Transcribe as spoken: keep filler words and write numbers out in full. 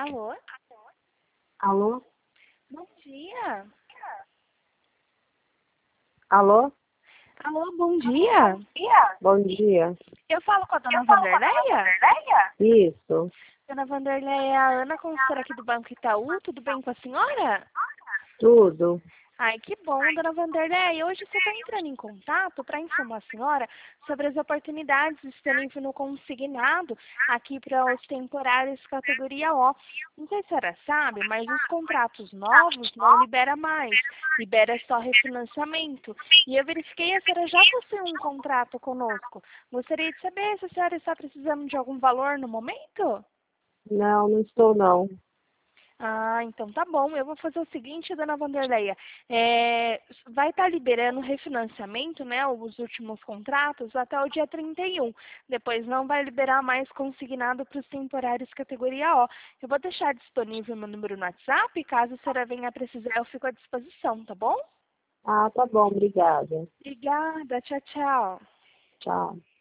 Alô? Alô? Bom dia. Alô? Alô, bom dia. Bom dia. Eu falo com a dona Vanderleia? Isso. Dona Vanderleia, é a Ana, consultora aqui do Banco Itaú. Tudo bem com a senhora? Tudo. Ai, que bom, dona Vanderleia. Hoje você está entrando em contato para informar a senhora sobre as oportunidades disponíveis no consignado aqui para os temporários categoria O. Não sei se a senhora sabe, mas os contratos novos não libera mais, libera só refinanciamento. E eu verifiquei, a senhora já possui um contrato conosco. Gostaria de saber se a senhora está precisando de algum valor no momento? Não, não estou não. Ah, então tá bom. Eu vou fazer o seguinte, dona Vanderleia. É, vai estar liberando refinanciamento, né? Os últimos contratos até o dia trinta e um. Depois não vai liberar mais consignado para os temporários categoria O. Eu vou deixar disponível meu número no WhatsApp. Caso a senhora venha precisar, eu fico à disposição, tá bom? Ah, tá bom, obrigada. Obrigada. Tchau, tchau. Tchau.